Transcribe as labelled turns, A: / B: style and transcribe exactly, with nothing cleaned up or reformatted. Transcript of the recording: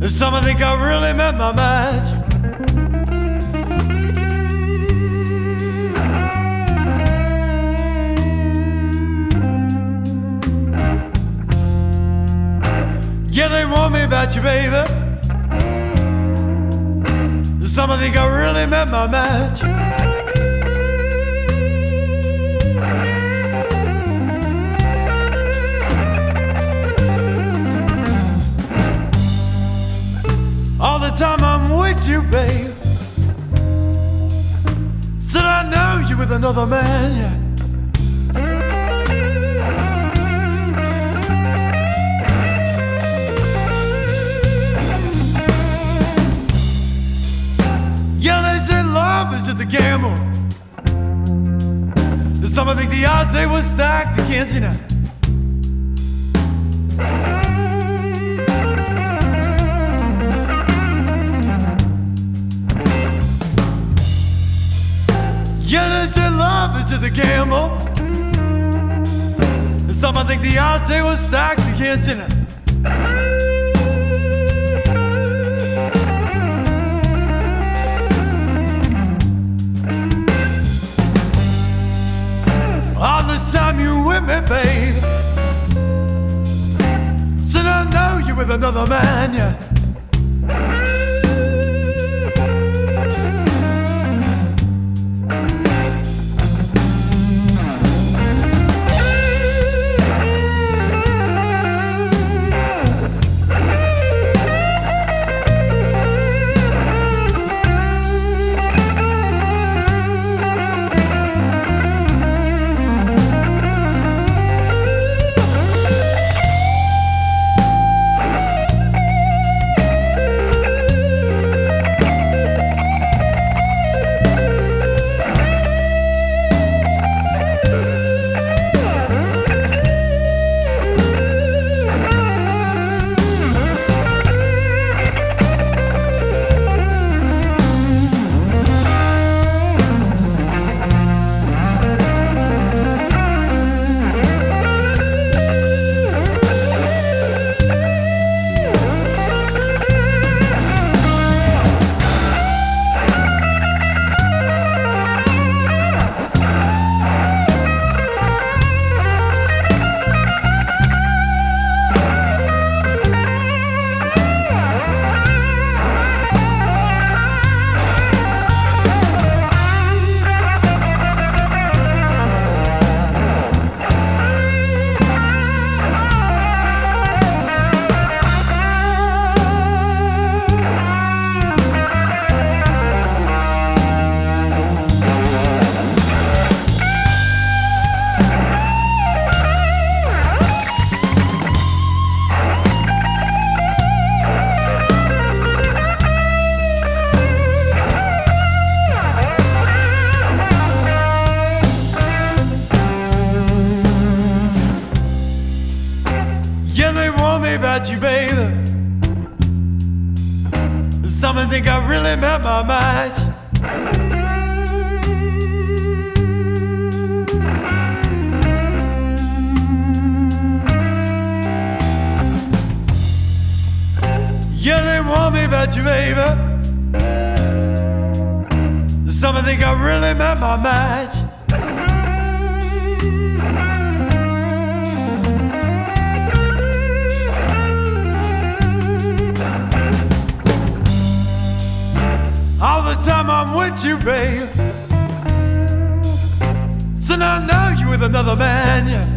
A: Some think I really met my match. Yeah, they want me about you, baby. Some think I really met my match. All the time I'm with you, babe. Said I know you with another man, yeah. Yeah, they say love is just a gamble. Some think the odds they were stacked against you now. Yeah, they say love is just a gamble. Some think the odds they were stacked against you now. All the time you with me, babe. Said I know you with another man, yeah. About you, baby. Some think I really met my match. Yeah, they want me about you, baby. Some think I really met my match. All the time I'm with you, babe. So now I know you with another man, yeah.